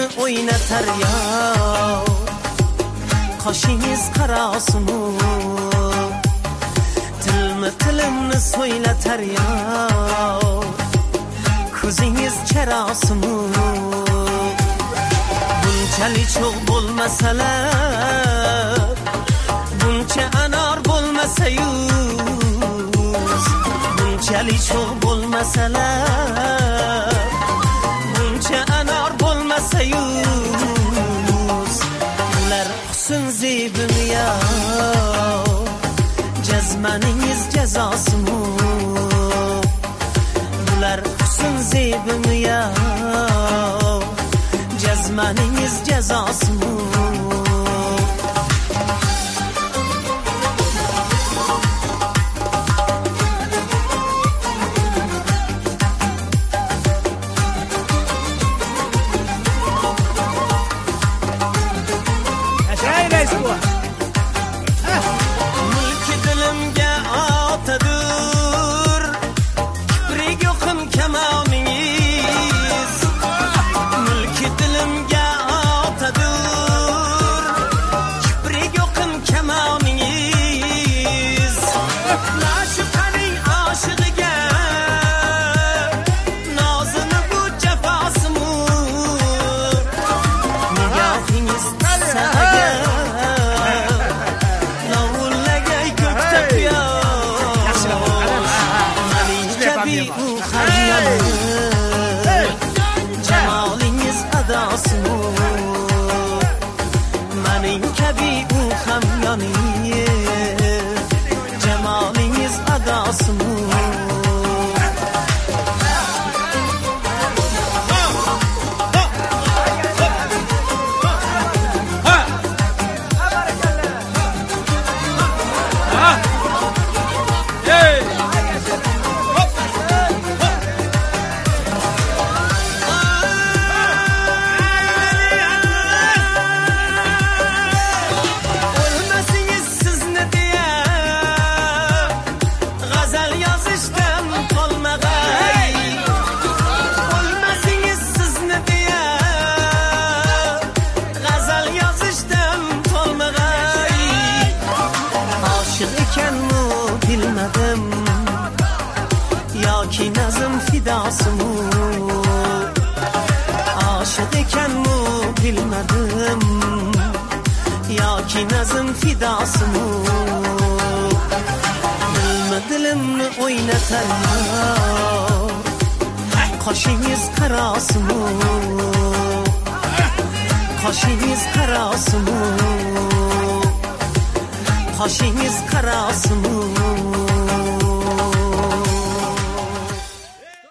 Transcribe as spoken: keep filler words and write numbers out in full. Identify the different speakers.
Speaker 1: dilimni o'ynatar yo, qoshingiz qarosimu, tilmi tilimni so'ylatar yo, ko'zingiz charosimu. Bunchalik cho'g' bo'lmasalar, buncha anor bo'lmasa yuz, bunchalik cho'g' bo'lmasalar, buncha anor bo'lmasa yuz, ular husn zebimi yo, jazmaningiz jazosimu, ular husn zebimi yo, jazmaningiz jazosimu. Mulki dilimga otadur, kibrik yo'qim kamoningiz. Mulki dilimga otadur, kibrik yo'qim kamoningiz. Nashiqaning oshig'iga nozini bu jafosimu, nigohingiz sanaga lovullagay ko'kda quyosh. Mening kabi u xaryoni, jamolingiz adosimu, mening kabi u hamyoni, jamolingiz adosimu. O'lmasingiz sizni deya g'azal yozishdan qolmag'ay, o'lmasingiz sizni deya g'azal yozishdan qolmag'ay. Oshiq ekanmi bilmadim, yoki nazm fidosimu, oshiq ekanmi bilmadim, yoki nazm fidosimu. Dilmi dilimni o'ynatar yo, qoshingiz qarosimu, qoshingiz qarosimu, qoshingiz qarosimu.